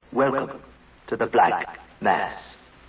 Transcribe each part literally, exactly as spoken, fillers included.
Welcome to the Black Mass.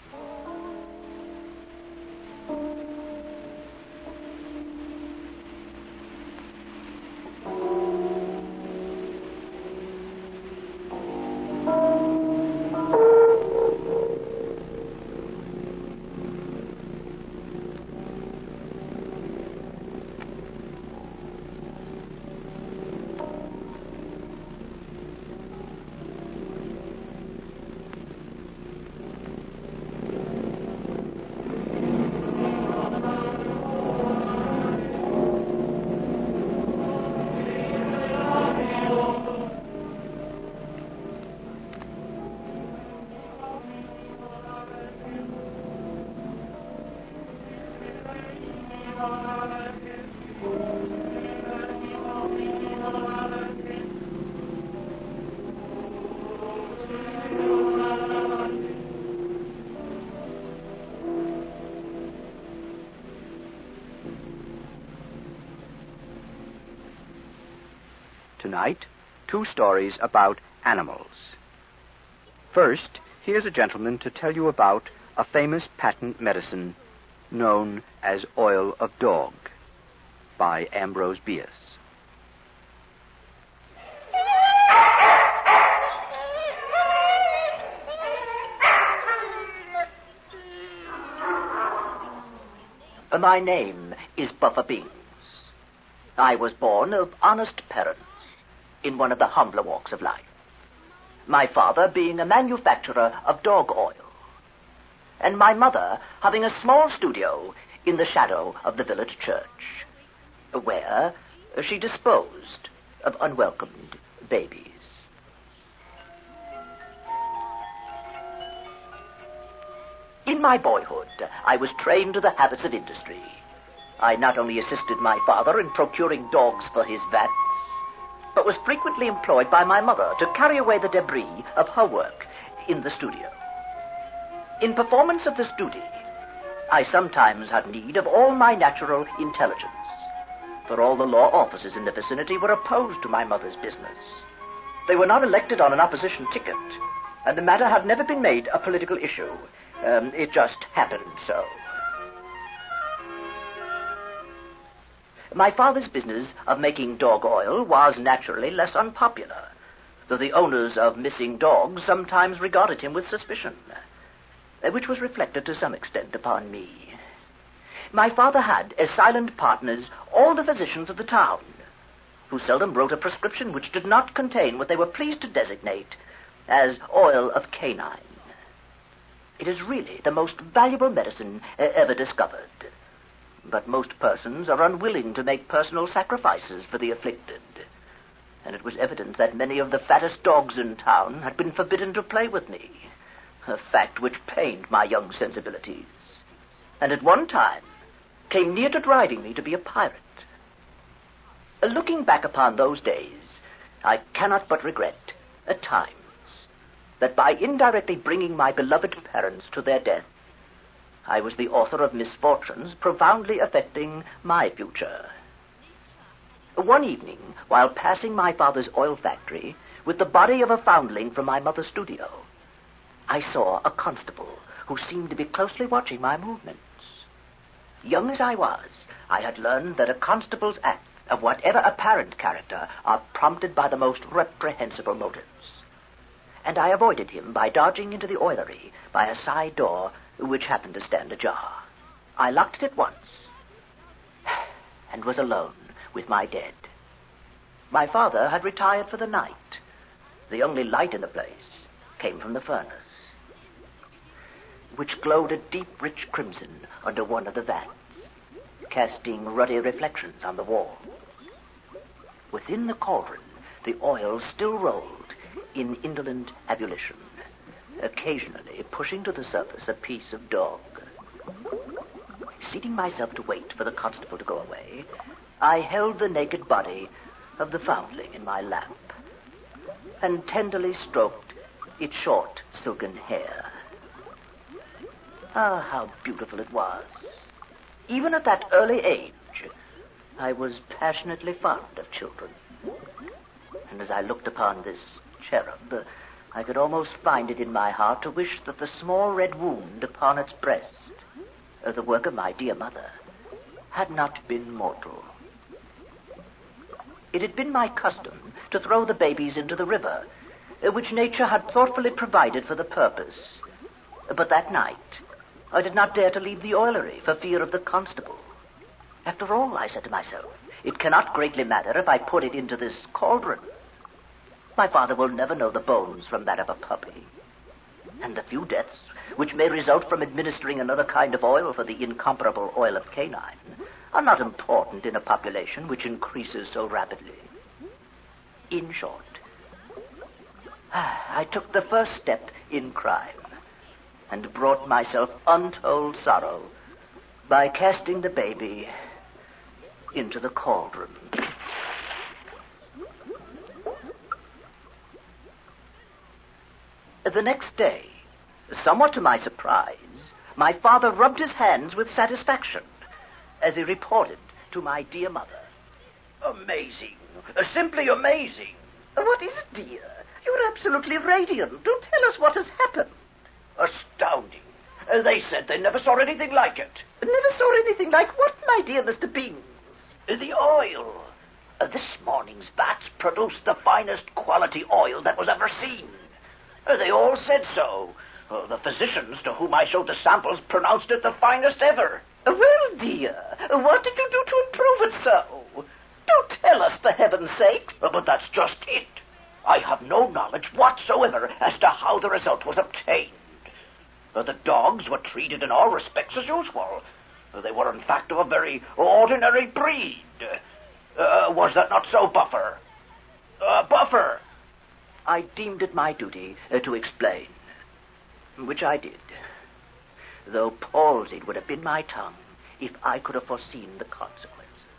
Tonight, two stories about animals. First, here's a gentleman to tell you about a famous patent medicine known as oil of dog by Ambrose Bierce. My name is Buffer Bings. I was born of honest parents in one of the humbler walks of life. My father being a manufacturer of dog oil, and my mother having a small studio in the shadow of the village church, where she disposed of unwelcomed babies. In my boyhood, I was trained to the habits of industry. I not only assisted my father in procuring dogs for his vats, but was frequently employed by my mother to carry away the debris of her work in the studio. In performance of this duty, I sometimes had need of all my natural intelligence, for all the law offices in the vicinity were opposed to my mother's business. They were not elected on an opposition ticket, and the matter had never been made a political issue. Um, it just happened so. My father's business of making dog oil was naturally less unpopular, though the owners of missing dogs sometimes regarded him with suspicion, which was reflected to some extent upon me. My father had as silent partners all the physicians of the town, who seldom wrote a prescription which did not contain what they were pleased to designate as oil of canine. It is really the most valuable medicine uh, ever discovered. But most persons are unwilling to make personal sacrifices for the afflicted. And it was evident that many of the fattest dogs in town had been forbidden to play with me, a fact which pained my young sensibilities, and at one time came near to driving me to be a pirate. Looking back upon those days, I cannot but regret, at times, that by indirectly bringing my beloved parents to their death, I was the author of misfortunes profoundly affecting my future. One evening, while passing my father's oil factory with the body of a foundling from my mother's studio, I saw a constable who seemed to be closely watching my movements. Young as I was, I had learned that a constable's acts of whatever apparent character are prompted by the most reprehensible motives, and I avoided him by dodging into the oilery by a side door which happened to stand ajar. I locked it at once, and was alone with my dead. My father had retired for the night. The only light in the place came from the furnace, which glowed a deep, rich crimson under one of the vats, casting ruddy reflections on the wall. Within the cauldron, the oil still rolled in indolent ebullition, occasionally pushing to the surface a piece of dog. Seating myself to wait for the constable to go away, I held the naked body of the foundling in my lap and tenderly stroked its short, silken hair. Ah, how beautiful it was. Even at that early age, I was passionately fond of children. And as I looked upon this cherub, I could almost find it in my heart to wish that the small red wound upon its breast, uh, the work of my dear mother, had not been mortal. It had been my custom to throw the babies into the river, uh, which nature had thoughtfully provided for the purpose. But that night, I did not dare to leave the oilery for fear of the constable. After all, I said to myself, it cannot greatly matter if I put it into this cauldron. My father will never know the bones from that of a puppy. And the few deaths which may result from administering another kind of oil for the incomparable oil of canine are not important in a population which increases so rapidly. In short, I took the first step in crime and brought myself untold sorrow by casting the baby into the cauldron. The next day, somewhat to my surprise, my father rubbed his hands with satisfaction as he reported to my dear mother. Amazing. Uh, simply amazing. What is it, dear? You're absolutely radiant. Do tell us what has happened. Astounding. Uh, they said they never saw anything like it. Never saw anything like what, my dear Mister Bings? Uh, the oil. Uh, this morning's vats produced the finest quality oil that was ever seen. Uh, they all said so. Uh, the physicians to whom I showed the samples pronounced it the finest ever. Uh, well, dear, what did you do to improve it so? Do tell us, for heaven's sake. Uh, but that's just it. I have no knowledge whatsoever as to how the result was obtained. Uh, the dogs were treated in all respects as usual. Uh, they were, in fact, of a very ordinary breed. Uh, was that not so, Buffer? Uh, Buffer! I deemed it my duty uh, to explain, which I did, though palsied would have been my tongue if I could have foreseen the consequences.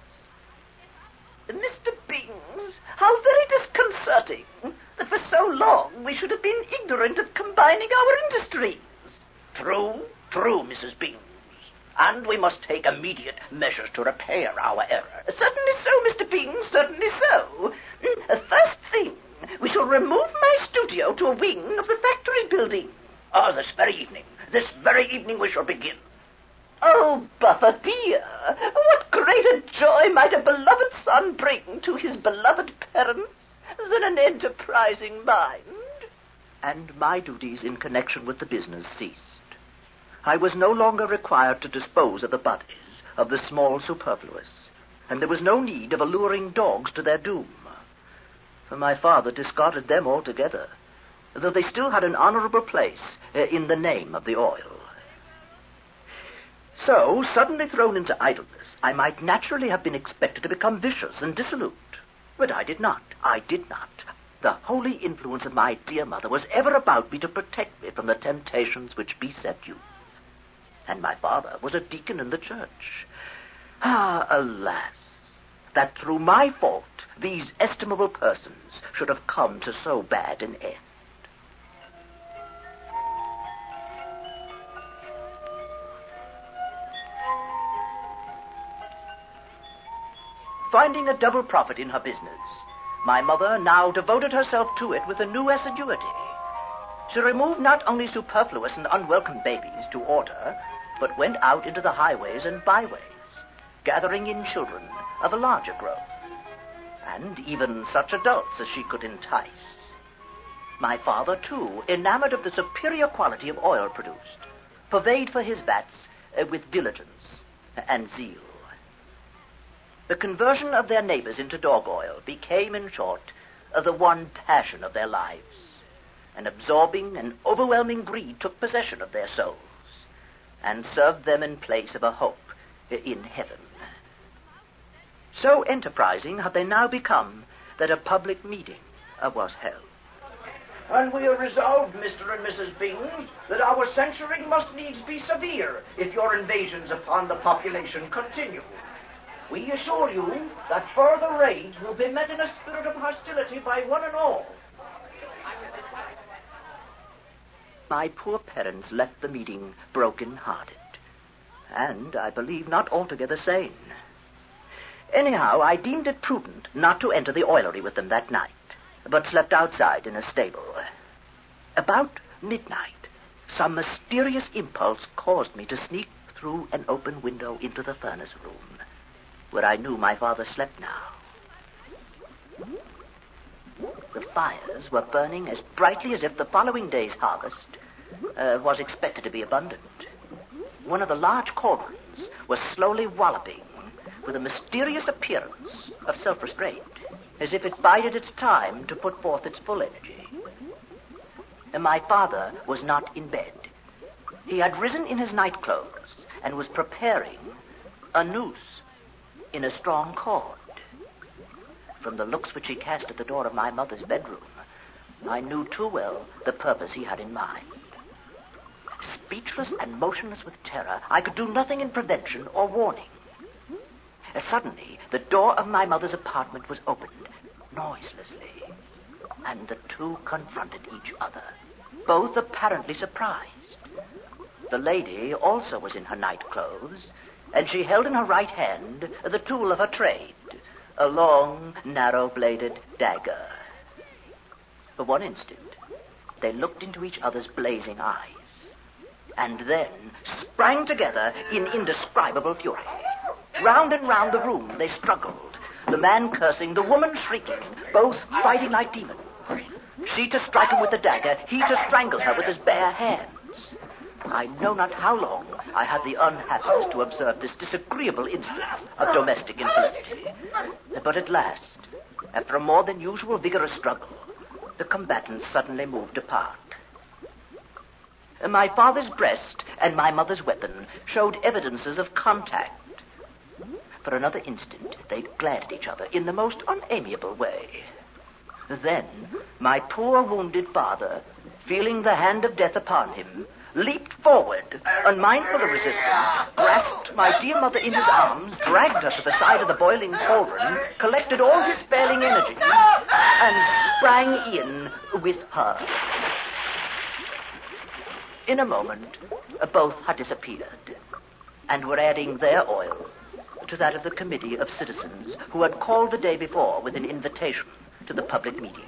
Mister Bings, how very disconcerting that for so long we should have been ignorant of combining our industries. True, true, Missus Bings. And we must take immediate measures to repair our error. Certainly so, Mister Bings, certainly so. First thing, we shall remove my studio to a wing of the factory building. Ah, this very evening. This very evening we shall begin. Oh, Buffer, dear, what greater joy might a beloved son bring to his beloved parents than an enterprising mind? And my duties in connection with the business ceased. I was no longer required to dispose of the bodies of the small superfluous, and there was no need of alluring dogs to their doom. For my father discarded them altogether, though they still had an honorable place uh, in the name of the oil. So, suddenly thrown into idleness, I might naturally have been expected to become vicious and dissolute. But I did not. I did not. The holy influence of my dear mother was ever about me to protect me from the temptations which beset youth. And my father was a deacon in the church. Ah, alas, that through my fault these estimable persons should have come to so bad an end. Finding a double profit in her business, my mother now devoted herself to it with a new assiduity. She removed not only superfluous and unwelcome babies to order, but went out into the highways and byways, gathering in children of a larger growth, and even such adults as she could entice. My father, too, enamored of the superior quality of oil produced, purveyed for his vats uh, with diligence and zeal. The conversion of their neighbors into dog oil became, in short, uh, the one passion of their lives. An absorbing and overwhelming greed took possession of their souls, and served them in place of a hope in heaven. So enterprising have they now become that a public meeting uh, was held. And we are resolved, Mister and Missus Bings, that our censuring must needs be severe if your invasions upon the population continue. We assure you that further raids will be met in a spirit of hostility by one and all. My poor parents left the meeting broken-hearted, and I believe not altogether sane. Anyhow, I deemed it prudent not to enter the oilery with them that night, but slept outside in a stable. About midnight, some mysterious impulse caused me to sneak through an open window into the furnace room, where I knew my father slept now. The fires were burning as brightly as if the following day's harvest uh, was expected to be abundant. One of the large cauldrons was slowly walloping with a mysterious appearance of self-restraint, as if it bided its time to put forth its full energy. And my father was not in bed. He had risen in his nightclothes and was preparing a noose in a strong cord. From the looks which he cast at the door of my mother's bedroom, I knew too well the purpose he had in mind. Speechless and motionless with terror, I could do nothing in prevention or warning. As suddenly, the door of my mother's apartment was opened noiselessly, and the two confronted each other, both apparently surprised. The lady also was in her nightclothes, and she held in her right hand the tool of her trade, a long, narrow-bladed dagger. For one instant, they looked into each other's blazing eyes, and then sprang together in indescribable fury. Round and round the room they struggled, the man cursing, the woman shrieking, both fighting like demons. She to strike him with the dagger, he to strangle her with his bare hands. I know not how long I had the unhappiness to observe this disagreeable instance of domestic infelicity. But at last, after a more than usual vigorous struggle, the combatants suddenly moved apart. My father's breast and my mother's weapon showed evidences of contact. For another instant, they glared at each other in the most unamiable way. Then, my poor wounded father, feeling the hand of death upon him, leaped forward, unmindful of resistance, grasped my dear mother in his arms, dragged her to the side of the boiling cauldron, collected all his failing energy, and sprang in with her. In a moment, both had disappeared, and were adding their oil to that of the committee of citizens who had called the day before with an invitation to the public meeting.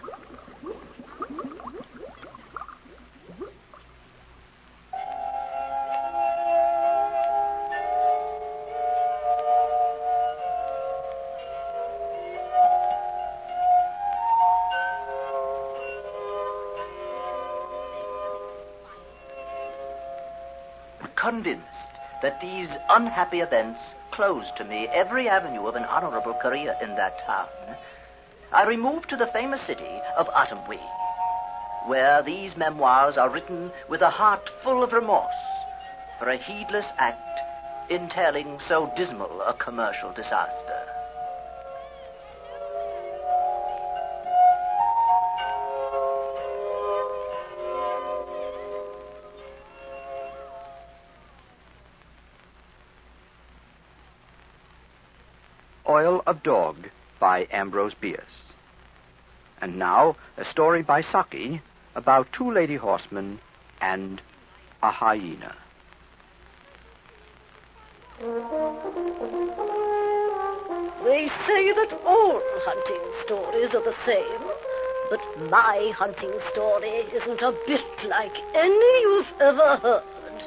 Convinced that these unhappy events closed to me every avenue of an honorable career in that town, I removed to the famous city of Otumwee, where these memoirs are written with a heart full of remorse for a heedless act entailing so dismal a commercial disaster. Oil of Dog by Ambrose Bierce. And now, a story by Saki about two lady horsemen and a hyena. They say that all hunting stories are the same, but my hunting story isn't a bit like any you've ever heard.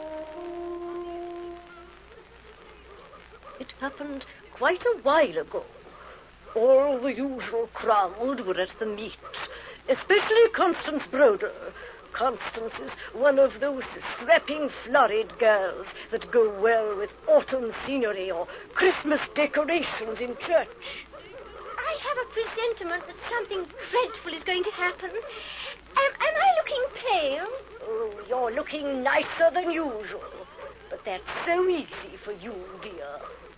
It happened quite a while ago. All the usual crowd were at the meet, especially Constance Broder. Constance is one of those strapping, florid girls that go well with autumn scenery or Christmas decorations in church. I have a presentiment that something dreadful is going to happen. Am, am I looking pale? Oh, you're looking nicer than usual. But that's so easy for you, dear.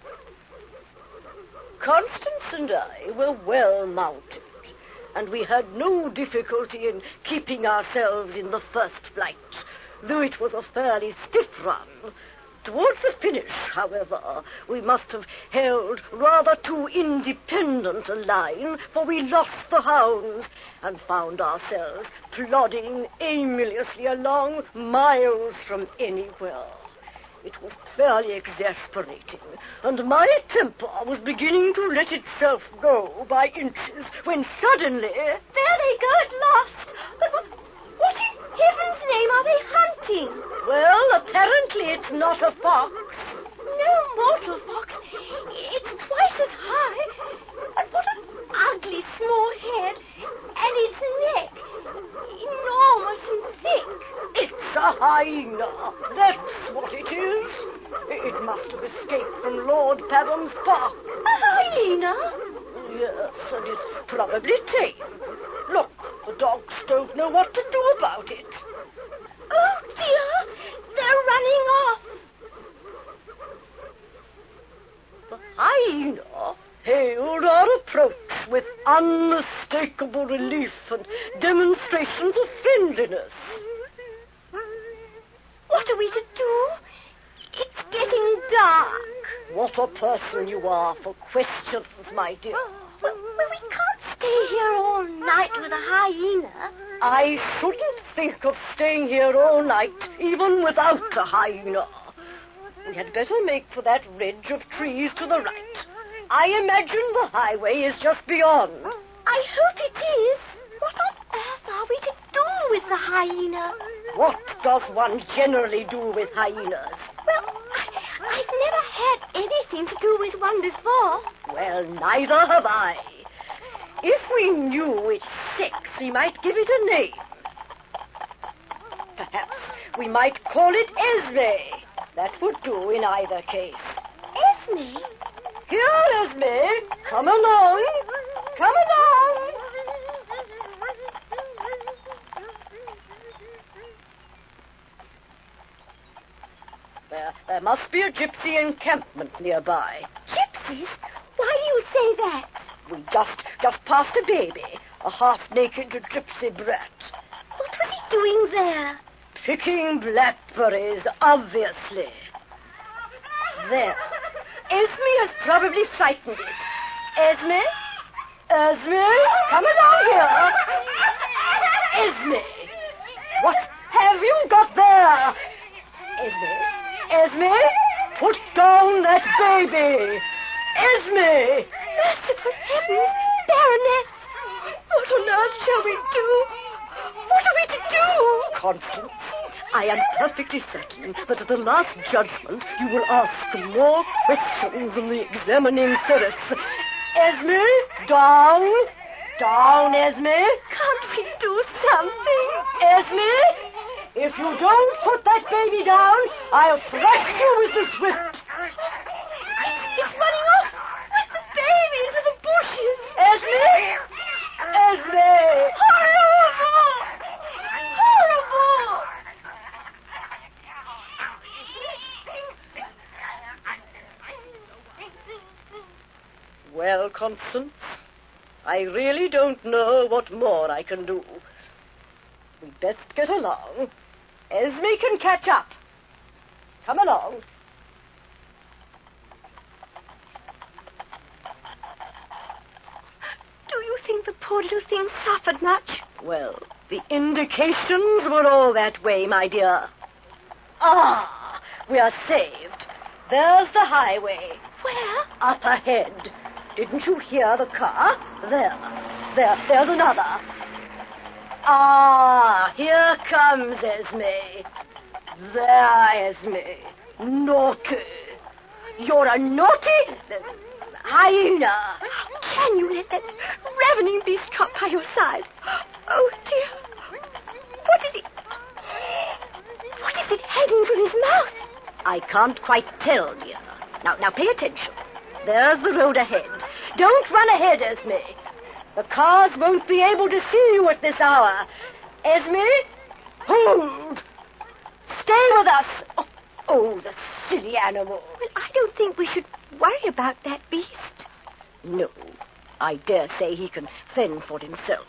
Constance and I were well mounted, and we had no difficulty in keeping ourselves in the first flight, though it was a fairly stiff run. Towards the finish, however, we must have held rather too independent a line, for we lost the hounds and found ourselves plodding aimlessly along miles from anywhere. It was fairly exasperating, and my temper was beginning to let itself go by inches when suddenly... There they go at last. But what, what is heaven's name are they hunting? Well, apparently it's not a fox. No mortal fox. It's twice as high. And what an ugly small head. And its neck. Enormous and thick. It's a hyena. That's what it is. It must have escaped from Lord Padham's park. A hyena? Yes, and it's probably tame. Look, the dogs don't know what to do about it. Oh, dear. They're running off. The hyena hailed our approach with unmistakable relief and demonstrations of friendliness. What are we to do? It's getting dark. What a person you are for questions, my dear. Well, well, we can't stay here all night with a hyena. I shouldn't think of staying here all night, even without a hyena. We had better make for that ridge of trees to the right. I imagine the highway is just beyond. I hope it is. What on earth are we to do with the hyena? What does one generally do with hyenas? Well, I, I've never had anything to do with one before. Well, neither have I. If we knew its sex, we might give it a name. Perhaps we might call it Esme. That would do in either case. Esme? Here, Esme. Come along. Come along. There, there must be a gypsy encampment nearby. Gypsies? Why do you say that? We just, just passed a baby, a half-naked gypsy brat. What was he doing there? Picking blackberries, obviously. There. Esme has probably frightened it. Esme? Esme? Come along here. Esme? What have you got there? Esme? Esme? Put down that baby. Esme! Merciful heavens, Baroness! What on earth shall we do? What are we to do? Constance, I am perfectly certain that at the last judgment you will ask more questions than the examining ferrets. Esme, down. Down, Esme. Can't we do something? Esme, if you don't put that baby down, I'll thrash you with this whip. It's, it's running off with the baby into the bushes. Esme! Esme! Horrible! Horrible! Well, Constance, I really don't know what more I can do. We'd best get along. Esme can catch up. Come along. Do you think the poor little thing suffered much? Well, the indications were all that way, my dear. Ah, we are saved. There's the highway. Where? Up ahead. Didn't you hear the car? There. There. There's another. Ah, here comes Esme. There, Esme. Naughty. You're a naughty hyena. How can you let that ravening beast trot by your side? Oh, dear. What is it? What is it hanging from his mouth? I can't quite tell, dear. Now, now, pay attention. There's the road ahead. Don't run ahead, Esme. The cars won't be able to see you at this hour. Esme, hold. Stay with us. Oh, oh, the silly animal. Well, I don't think we should worry about that beast. No, I dare say he can fend for himself.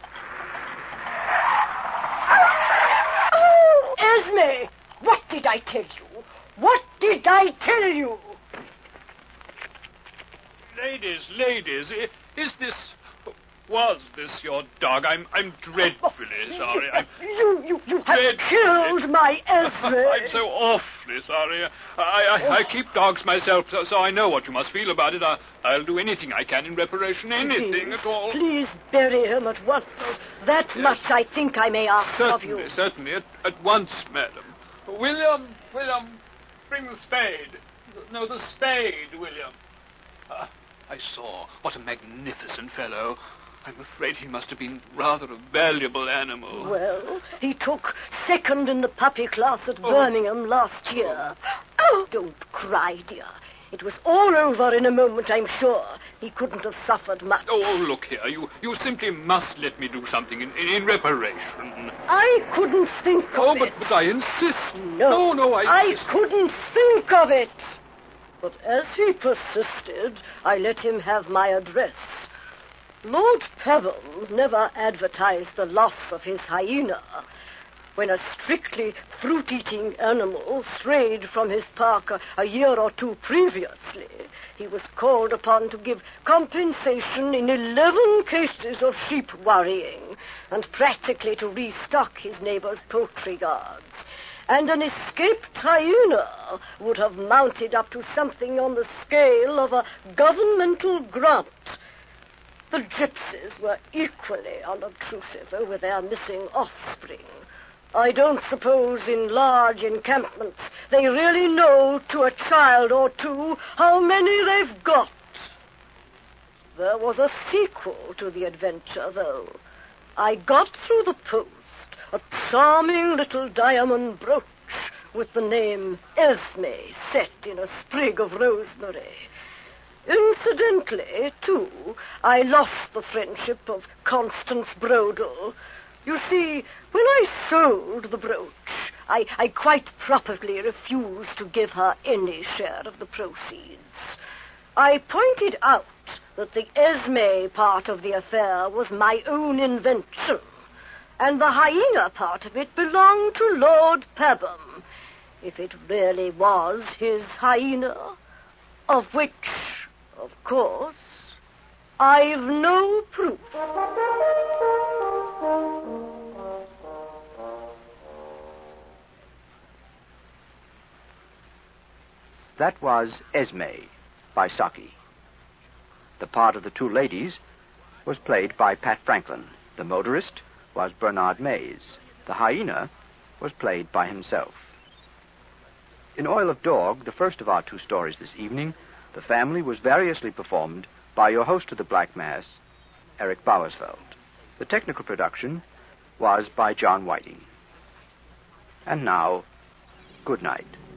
Oh, Esme, what did I tell you? What did I tell you? Ladies, ladies, is this... Was this your dog? I'm I'm dreadfully sorry. I'm You, you, you have dreadfully- killed my Esme. I'm so awfully sorry. I, I, I keep dogs myself, so, so I know what you must feel about it. I, I'll do anything I can in reparation, anything Please, at all. Please bury him at once. That much I think I may ask of you. Certainly, certainly, at, at once, madam. William, William, bring the spade. No, the spade, William. Ah, I saw. What a magnificent fellow. I'm afraid he must have been rather a valuable animal. Well, he took second in the puppy class at Oh. Birmingham last year. Oh, don't cry, dear. It was all over in a moment, I'm sure. He couldn't have suffered much. Oh, oh, look here. You you simply must let me do something in, in, in reparation. I couldn't think of Oh, it. but, but I insist. No, no, no I... I couldn't think of it. But as he persisted, I let him have my address. Lord Pebham never advertised the loss of his hyena. When a strictly fruit-eating animal strayed from his park a, a year or two previously, he was called upon to give compensation in eleven cases of sheep worrying and practically to restock his neighbor's poultry yards. And an escaped hyena would have mounted up to something on the scale of a governmental grant. The gypsies were equally unobtrusive over their missing offspring. I don't suppose in large encampments they really know to a child or two how many they've got. There was a sequel to the adventure, though. I got through the post a charming little diamond brooch with the name Esme set in a sprig of rosemary. Incidentally, too, I lost the friendship of Constance Brodel. You see, when I sold the brooch, I, I quite properly refused to give her any share of the proceeds. I pointed out that the Esme part of the affair was my own invention, and the hyena part of it belonged to Lord Pebham, if it really was his hyena, of which, of course, I've no proof. That was Esme by Saki. The part of the two ladies was played by Pat Franklin. The motorist was Bernard Mays. The hyena was played by himself. In Oil of Dog, the first of our two stories this evening, the family was variously performed by your host of the Black Mass, Eric Bowersfeld. The technical production was by John Whiting. And now, good night.